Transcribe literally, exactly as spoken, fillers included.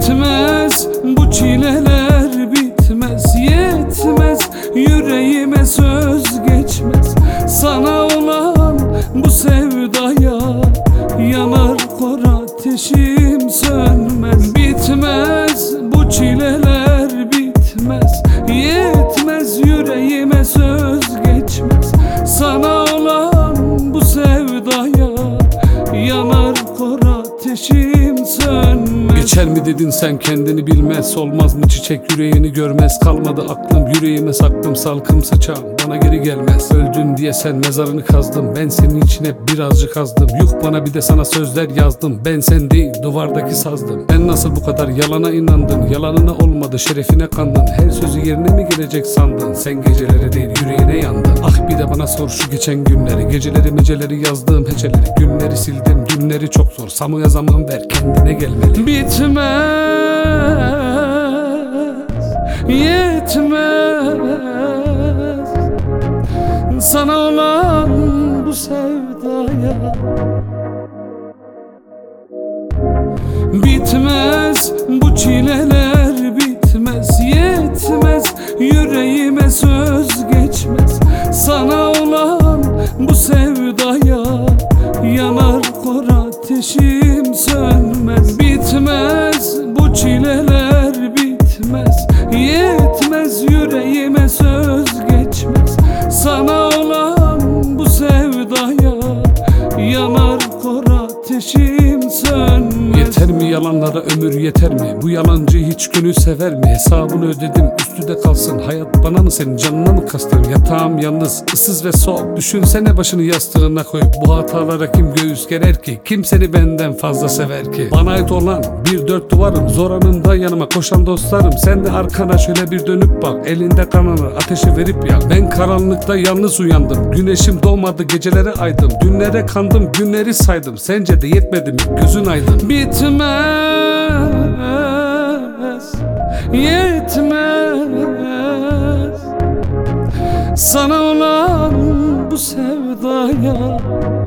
Bitmez bu çileler, bitmez, yetmez, yüreğime söz geçmez. Sana olan bu sevdaya yanar kor ateşim sönmez. Bitmez bu çileler, bitmez, yetmez, yüreğime söz geçmez. Sana olan bu sevdaya yanar kor ateşim sönmez. Geçer mi dedin sen, kendini bilmez. Olmaz mı çiçek yüreğini görmez. Kalmadı aklım yüreğime saklım, salkım saçağım bana geri gelmez. Öldün diye sen mezarını kazdım, ben senin için hep birazcık azdım. Yuh bana bir de sana sözler yazdım, ben sen değil duvardaki sazdım. Ben nasıl bu kadar yalana inandın, yalanına olmadı şerefine kandın. Her sözü yerine mi gelecek sandın, sen gecelere değil yüreğine yandın. Ah bir de bana sor şu geçen günleri, geceleri meceleri yazdığım heceleri. Günleri sildim, günleri çok zor, Samuya zaman ver kendine gelmeli. Bitmez, yetmez, sana olan bu sevdaya. Bitmez bu çileler, bitmez, yetmez, yüreğime söz geçmez. Sana olan bu sevdaya yanar kor ateşim sönmez. Bitmez bu çileler, bitmez, yetmez, yüreğime söz geçmez. Sana olan bu sevdaya yanar kor ateşim sönmez. Yeter mi yalanlara ömür, yeter mi? Bu yalancı hiç gönül sever mi? Hesabını ödedim üstü de kalsın. Hayat bana mı senin canına mı kastın? Yatağım yalnız, ıssız ve soğuk. Düşünsene başını yastığına koyup, bu hatalara kim göğüs gerer ki? Kim seni benden fazla sever ki? Bana ait olan bir dört duvarım, zor anımda yanıma koşan dostlarım. Sen de arkana şöyle bir dönüp bak, elinde kanını ateşe verip yak. Ben karanlıkta yalnız uyandım, güneşim doğmadı, gecelere aydım. Dünlere kandım, günleri saydım, sence de yetmedi mi gözün aydın? Bitmez, yetmez, sana olan bu sevdaya